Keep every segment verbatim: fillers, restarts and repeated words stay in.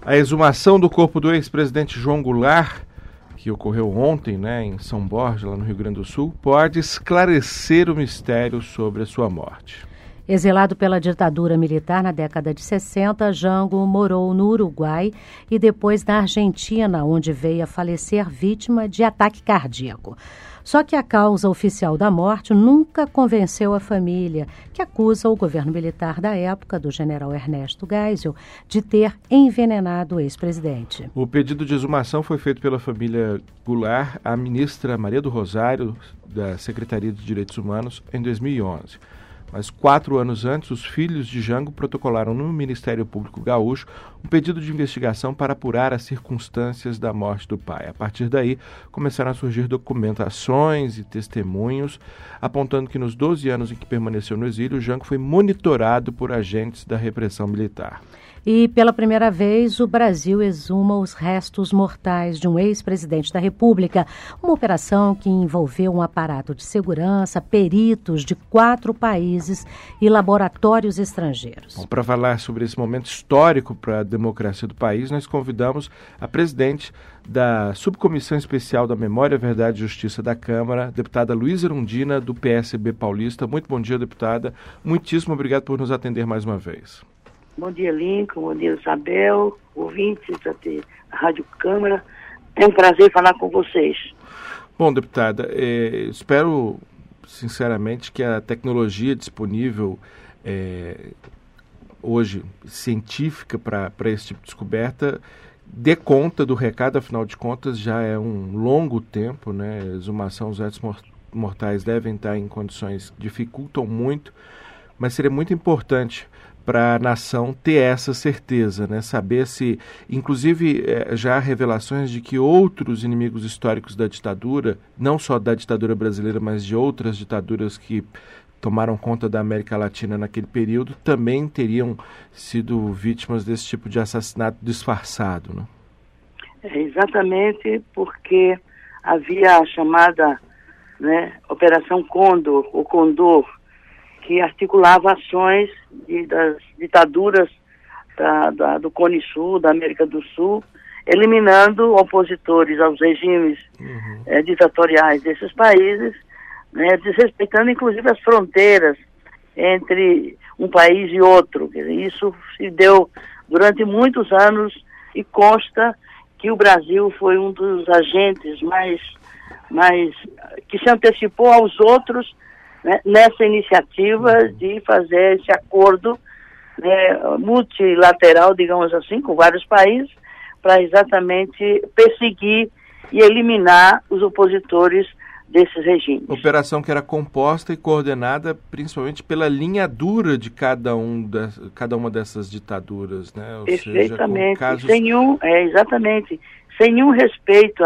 A exumação do corpo do ex-presidente João Goulart, que ocorreu ontem, né, em São Borja, lá no Rio Grande do Sul, pode esclarecer o mistério sobre a sua morte. Exilado pela ditadura militar na década de sessenta, Jango morou no Uruguai e depois na Argentina, onde veio a falecer vítima de ataque cardíaco. Só que a causa oficial da morte nunca convenceu a família, que acusa o governo militar da época, do general Ernesto Geisel, de ter envenenado o ex-presidente. O pedido de exumação foi feito pela família Goulart à ministra Maria do Rosário, da Secretaria de Direitos Humanos, em dois mil e onze. Mas quatro anos antes, os filhos de Jango protocolaram no Ministério Público Gaúcho um pedido de investigação para apurar as circunstâncias da morte do pai. A partir daí, começaram a surgir documentações e testemunhos, apontando que nos doze anos em que permaneceu no exílio, Jango foi monitorado por agentes da repressão militar. E, pela primeira vez, o Brasil exuma os restos mortais de um ex-presidente da República, uma operação que envolveu um aparato de segurança, peritos de quatro países e laboratórios estrangeiros. Para falar sobre esse momento histórico para a democracia do país, nós convidamos a presidente da Subcomissão Especial da Memória, Verdade e Justiça da Câmara, deputada Luísa Erundina, do P S B paulista. Muito bom dia, deputada. Muitíssimo obrigado por nos atender mais uma vez. Bom dia, Lincoln. Bom dia, Isabel, ouvintes da Rádio Câmara. É um prazer falar com vocês. Bom, deputada, é, espero sinceramente que a tecnologia disponível é, hoje, científica, para esse tipo de descoberta, dê conta do recado. Afinal de contas, já é um longo tempo, né? A exumação dos restos mortais devem estar em condições que dificultam muito, mas seria muito importante para a nação ter essa certeza, né? Saber se, inclusive, é, já há revelações de que outros inimigos históricos da ditadura, não só da ditadura brasileira, mas de outras ditaduras que tomaram conta da América Latina naquele período, também teriam sido vítimas desse tipo de assassinato disfarçado, né? É exatamente porque havia a chamada, né, Operação Condor, ou Condor, que articulava ações de, das ditaduras da, da, do Cone Sul, da América do Sul, eliminando opositores aos regimes uhum. eh, ditatoriais desses países, né, desrespeitando inclusive as fronteiras entre um país e outro. Quer dizer, isso se deu durante muitos anos e consta que o Brasil foi um dos agentes mais, mais que se antecipou aos outros, né, nessa iniciativa de fazer esse acordo, né, multilateral, digamos assim, com vários países, para exatamente perseguir e eliminar os opositores desses regimes. Operação que era composta e coordenada principalmente pela linha dura de cada, um das, cada uma dessas ditaduras, né? Ou Perfeitamente, seja, casos... sem um, é, exatamente, sem nenhum respeito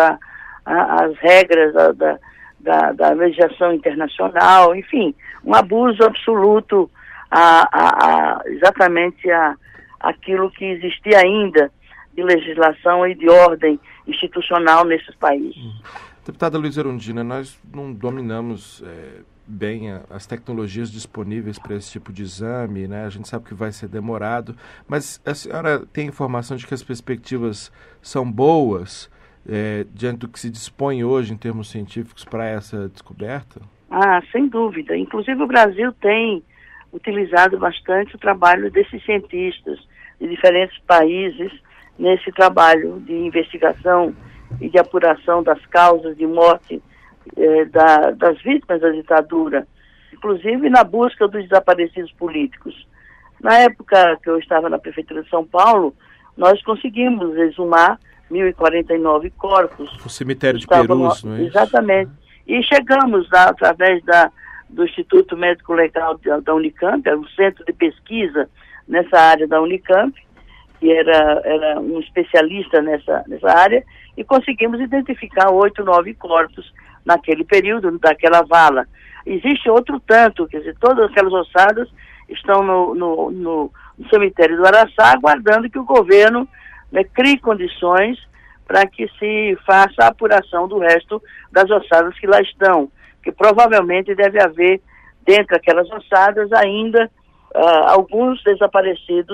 às regras da, da Da, da legislação internacional, enfim, um abuso absoluto a, a, a, exatamente a, aquilo que existia ainda de legislação e de ordem institucional nesses países. Hum. Deputada Luísa Erundina, nós não dominamos é, bem a, as tecnologias disponíveis para esse tipo de exame, né? A gente sabe que vai ser demorado, mas a senhora tem informação de que as perspectivas são boas É, diante do que se dispõe hoje em termos científicos para essa descoberta? Ah, sem dúvida. Inclusive o Brasil tem utilizado bastante o trabalho desses cientistas de diferentes países nesse trabalho de investigação e de apuração das causas de morte eh, da, das vítimas da ditadura, inclusive na busca dos desaparecidos políticos. Na época que eu estava na Prefeitura de São Paulo, nós conseguimos exumar mil e quarenta e nove corpos. O cemitério de Perus, não é isso? Exatamente. E chegamos, lá, através da, do Instituto Médico Legal da, da Unicamp, era um centro de pesquisa nessa área da Unicamp, que era, era um especialista nessa, nessa área, e conseguimos identificar oito, nove corpos naquele período, daquela vala. Existe outro tanto, quer dizer, todas aquelas ossadas estão no, no, no, no cemitério do Araçá, aguardando que o governo, né, crie condições para que se faça a apuração do resto das ossadas que lá estão, que provavelmente deve haver, dentro daquelas ossadas, ainda uh, alguns desaparecidos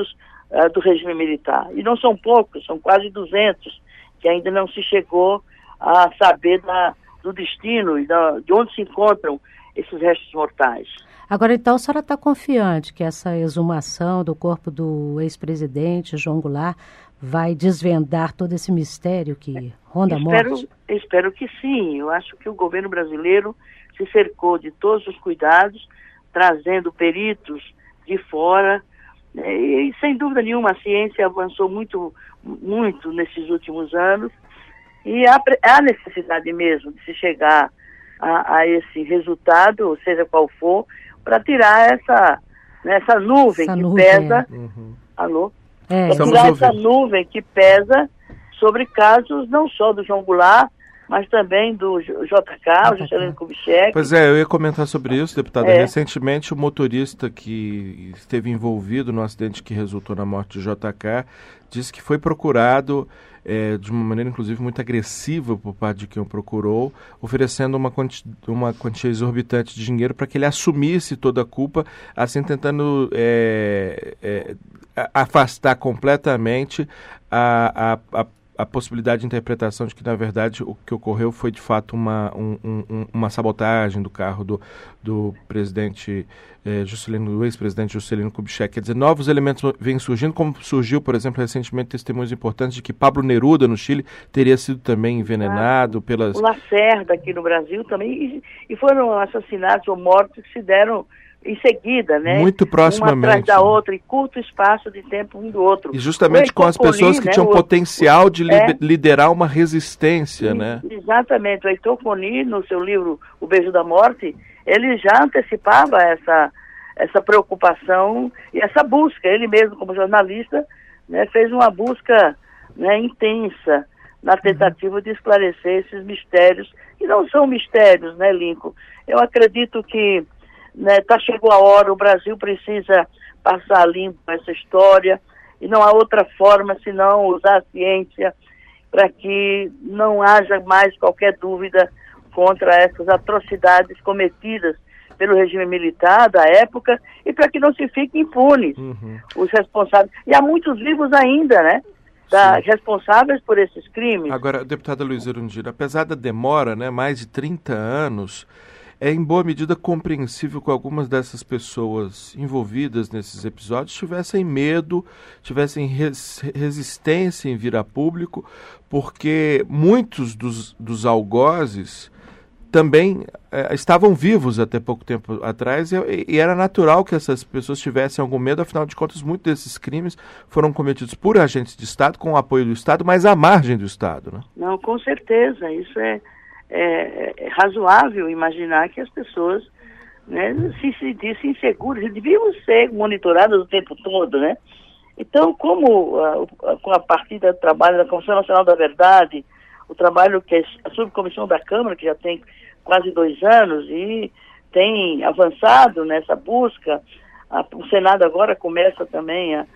uh, do regime militar. E não são poucos, são quase duzentos, que ainda não se chegou a saber da, do destino e da, de onde se encontram esses restos mortais. Agora, então, a senhora está confiante que essa exumação do corpo do ex-presidente João Goulart vai desvendar todo esse mistério que ronda a morte? Espero, espero que sim. Eu acho que o governo brasileiro se cercou de todos os cuidados, trazendo peritos de fora, e, e sem dúvida nenhuma a ciência avançou muito, muito nesses últimos anos, e há, há necessidade mesmo de se chegar a, a esse resultado, seja qual for, para tirar essa, né, essa nuvem essa que nuvem, pesa. É. Uhum. Alô? É. Para tirar essa nuvem que pesa sobre casos não só do João Goulart, mas também do J K, o Juscelino Kubitschek. Pois é, eu ia comentar sobre isso, deputada. É. Recentemente, o motorista que esteve envolvido no acidente que resultou na morte de J K disse que foi procurado é, de uma maneira, inclusive, muito agressiva por parte de quem o procurou, oferecendo uma, quanti uma quantia exorbitante de dinheiro para que ele assumisse toda a culpa, assim tentando é, é, afastar completamente a, a, a a possibilidade de interpretação de que, na verdade, o que ocorreu foi, de fato, uma, um, um, uma sabotagem do carro do, do presidente eh, Juscelino, do ex-presidente Juscelino Kubitschek. Quer dizer, novos elementos vêm surgindo, como surgiu, por exemplo, recentemente, testemunhos importantes de que Pablo Neruda, no Chile, teria sido também envenenado ah, pelas... O Lacerda, aqui no Brasil, também, e, e foram assassinatos ou mortes que se deram em seguida, né? Muito proximamente. Uma atrás da outra, em curto espaço de tempo um do outro. E justamente com as pessoas que, né, tinham o, potencial de li é, liderar uma resistência, e, né? Exatamente. O Heitor Coni, no seu livro O Beijo da Morte, ele já antecipava essa, essa preocupação e essa busca. Ele mesmo, como jornalista, né, fez uma busca, né, intensa na tentativa de esclarecer esses mistérios, que não são mistérios, né, Lincoln? Eu acredito que Né, tá, chegou a hora, o Brasil precisa passar limpo essa história e não há outra forma senão usar a ciência para que não haja mais qualquer dúvida contra essas atrocidades cometidas pelo regime militar da época e para que não se fiquem impunes uhum. os responsáveis. E há muitos vivos ainda, né? Da, responsáveis por esses crimes. Agora, deputada Luísa Erundina, apesar da demora, né, mais de trinta anos, é em boa medida compreensível que algumas dessas pessoas envolvidas nesses episódios tivessem medo, tivessem res, resistência em vir a público, porque muitos dos, dos algozes também é, estavam vivos até pouco tempo atrás e, e era natural que essas pessoas tivessem algum medo, afinal de contas, muitos desses crimes foram cometidos por agentes de Estado, com o apoio do Estado, mas à margem do Estado, né? Não, com certeza, isso é... É, é razoável imaginar que as pessoas, né, se sentissem inseguras, deviam ser monitoradas o tempo todo, né? Então, como a, com a partir do trabalho da Comissão Nacional da Verdade, o trabalho que é a subcomissão da Câmara, que já tem quase dois anos e tem avançado nessa busca, a, o Senado agora começa também a,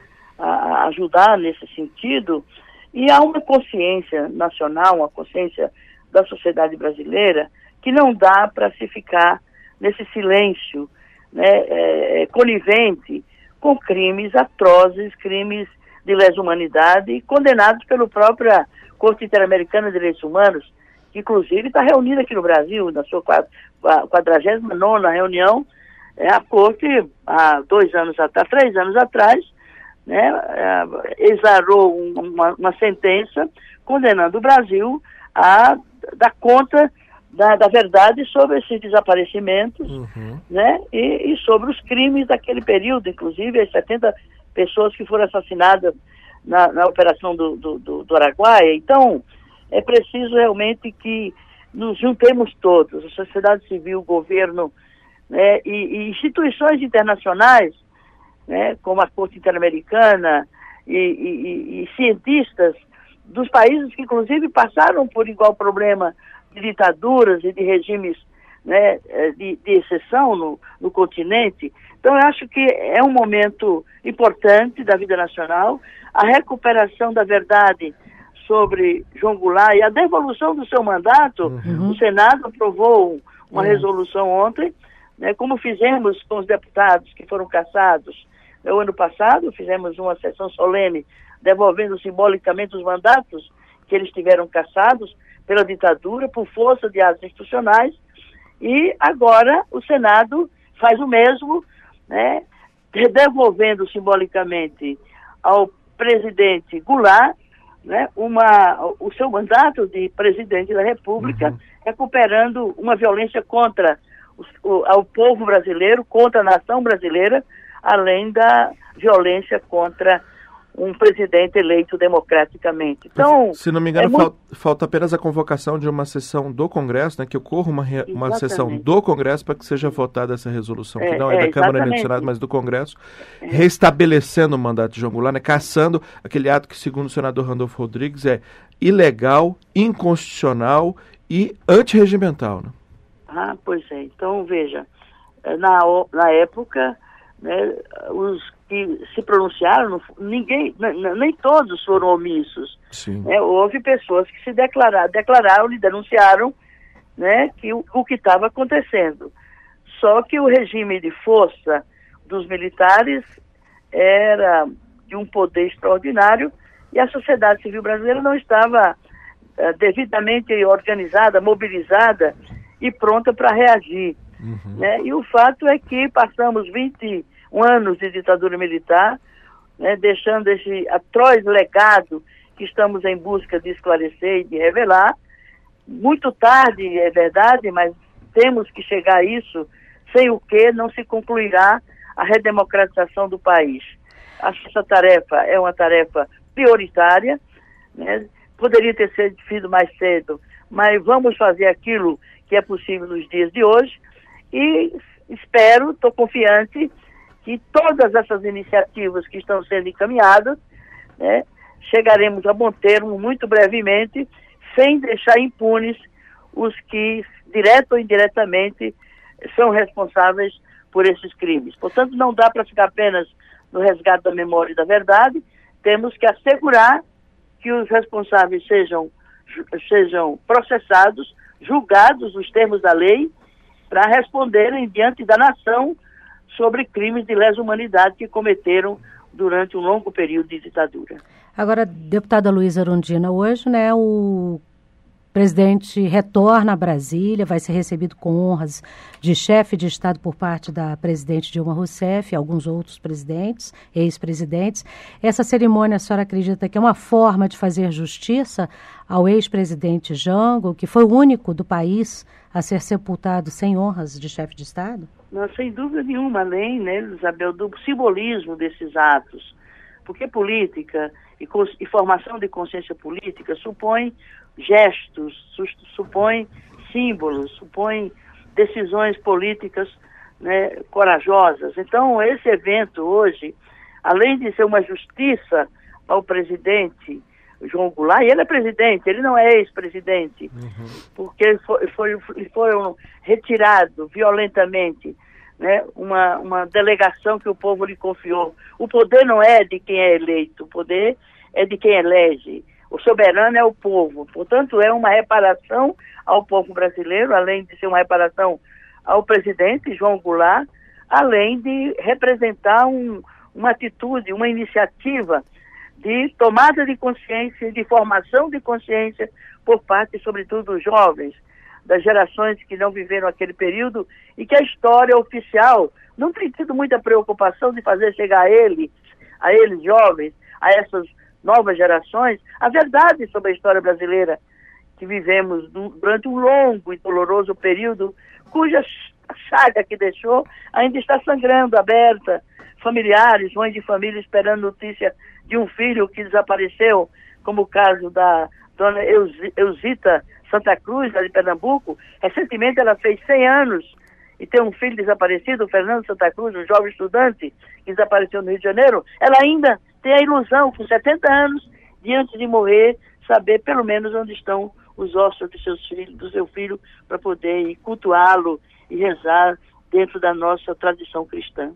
a ajudar nesse sentido, e há uma consciência nacional, uma consciência da sociedade brasileira, que não dá para se ficar nesse silêncio, né, é, conivente com crimes atrozes, crimes de lesa humanidade, condenados pela própria Corte Interamericana de Direitos Humanos, que inclusive está reunida aqui no Brasil, na sua quadragésima nona reunião. É, a Corte, há dois anos atrás, três anos atrás, né, é, exarou uma, uma sentença condenando o Brasil a dar conta da, da verdade sobre esses desaparecimentos, uhum. né, e, e sobre os crimes daquele período, inclusive as setenta pessoas que foram assassinadas na, na operação do, do, do, do Araguaia. Então, é preciso realmente que nos juntemos todos, a sociedade civil, o governo, né, e, e instituições internacionais, né, como a Corte Interamericana e, e, e cientistas dos países que, inclusive, passaram por igual problema de ditaduras e de regimes, né, de, de exceção no, no continente. Então, eu acho que é um momento importante da vida nacional, a recuperação da verdade sobre João Goulart e a devolução do seu mandato. Uhum. O Senado aprovou uma uhum. resolução ontem, né, como fizemos com os deputados que foram cassados, No ano passado, fizemos uma sessão solene devolvendo simbolicamente os mandatos que eles tiveram cassados pela ditadura, por força de atos institucionais, e agora o Senado faz o mesmo, né, devolvendo simbolicamente ao presidente Goulart, né, uma, o seu mandato de presidente da República, uhum. recuperando uma violência contra o, o, ao povo brasileiro, contra a nação brasileira, além da violência contra um presidente eleito democraticamente. Então, se não me engano, é muito... falta, falta apenas a convocação de uma sessão do Congresso, né, que ocorra uma, re... uma sessão do Congresso para que seja votada essa resolução, é, que não é, é da Câmara nem do Senado, mas do Congresso, é. restabelecendo o mandato de João Goulart, né, cassando aquele ato que, segundo o senador Randolfo Rodrigues, é ilegal, inconstitucional e antirregimental. Né? Ah, pois é. Então, veja, na, na época, né, os que se pronunciaram, ninguém, nem todos foram omissos. Né? Houve pessoas que se declararam, declararam e denunciaram, né, que o, o que estava acontecendo. Só que o regime de força dos militares era de um poder extraordinário e a sociedade civil brasileira não estava uh, devidamente organizada, mobilizada e pronta para reagir. Uhum. Né? E o fato é que passamos vinte anos de ditadura militar, né, deixando esse atroz legado que estamos em busca de esclarecer e de revelar. Muito tarde, é verdade, mas temos que chegar a isso, sem o que não se concluirá a redemocratização do país. Essa tarefa é uma tarefa prioritária, né, poderia ter sido feito mais cedo, mas vamos fazer aquilo que é possível nos dias de hoje e espero, estou confiante, que todas essas iniciativas que estão sendo encaminhadas, né, chegaremos a bom termo muito brevemente, sem deixar impunes os que, direto ou indiretamente, são responsáveis por esses crimes. Portanto, não dá para ficar apenas no resgate da memória e da verdade, temos que assegurar que os responsáveis sejam, sejam processados, julgados nos termos da lei, para responderem diante da nação sobre crimes de lesa humanidade que cometeram durante um longo período de ditadura. Agora, deputada Luísa Erundina, hoje, né, o presidente retorna a Brasília, vai ser recebido com honras de chefe de Estado por parte da presidente Dilma Rousseff e alguns outros presidentes, ex-presidentes. Essa cerimônia, a senhora acredita que é uma forma de fazer justiça ao ex-presidente Jango, que foi o único do país a ser sepultado sem honras de chefe de Estado? Não, sem dúvida nenhuma, além, né, Isabel, do simbolismo desses atos. Porque política e, e formação de consciência política supõe gestos, su, supõe símbolos, supõe decisões políticas, né, corajosas. Então, esse evento hoje, além de ser uma justiça ao presidente João Goulart, e ele é presidente, ele não é ex-presidente, uhum. porque ele foi, foi, foram retirados violentamente, né, uma, uma delegação que o povo lhe confiou. O poder não é de quem é eleito, o poder é de quem elege. O soberano é o povo. Portanto, é uma reparação ao povo brasileiro, além de ser uma reparação ao presidente João Goulart, além de representar um, uma atitude, uma iniciativa de tomada de consciência, de formação de consciência por parte, sobretudo, dos jovens, das gerações que não viveram aquele período e que a história oficial não tem tido muita preocupação de fazer chegar a eles, a eles jovens, a essas novas gerações, a verdade sobre a história brasileira que vivemos durante um longo e doloroso período, cuja chaga que deixou ainda está sangrando, aberta. Familiares, mães de família esperando notícia de um filho que desapareceu, como o caso da dona Eusita Santa Cruz, lá de Pernambuco. Recentemente ela fez cem anos e tem um filho desaparecido, o Fernando Santa Cruz, um jovem estudante que desapareceu no Rio de Janeiro. Ela ainda tem a ilusão, com setenta anos, de antes de morrer, saber pelo menos onde estão os ossos de seus filhos, do seu filho, para poder ir cultuá-lo e rezar dentro da nossa tradição cristã.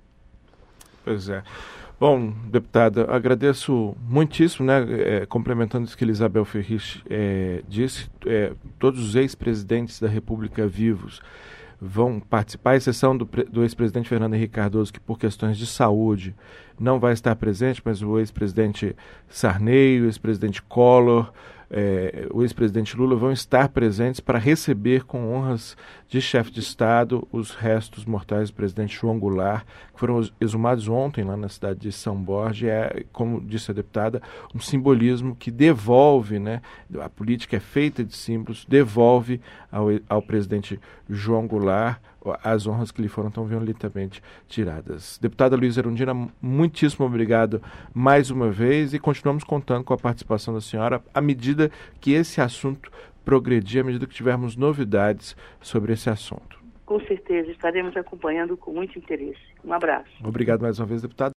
Pois é. Bom, deputada, agradeço muitíssimo, né, é, complementando isso que Elisabel Ferris é, disse, é, todos os ex-presidentes da República vivos vão participar, à exceção do, do ex-presidente Fernando Henrique Cardoso, que por questões de saúde não vai estar presente, mas o ex-presidente Sarney, o ex-presidente Collor, eh, o ex-presidente Lula vão estar presentes para receber com honras de chefe de Estado os restos mortais do presidente João Goulart, que foram exumados ontem lá na cidade de São Borja. É, como disse a deputada, um simbolismo que devolve, né, a política é feita de símbolos, devolve ao, ao presidente João Goulart as honras que lhe foram tão violentamente tiradas. Deputada Luísa Erundina, muitíssimo obrigado mais uma vez e continuamos contando com a participação da senhora à medida que esse assunto progredir, à medida que tivermos novidades sobre esse assunto. Com certeza, estaremos acompanhando com muito interesse. Um abraço. Obrigado mais uma vez, deputada.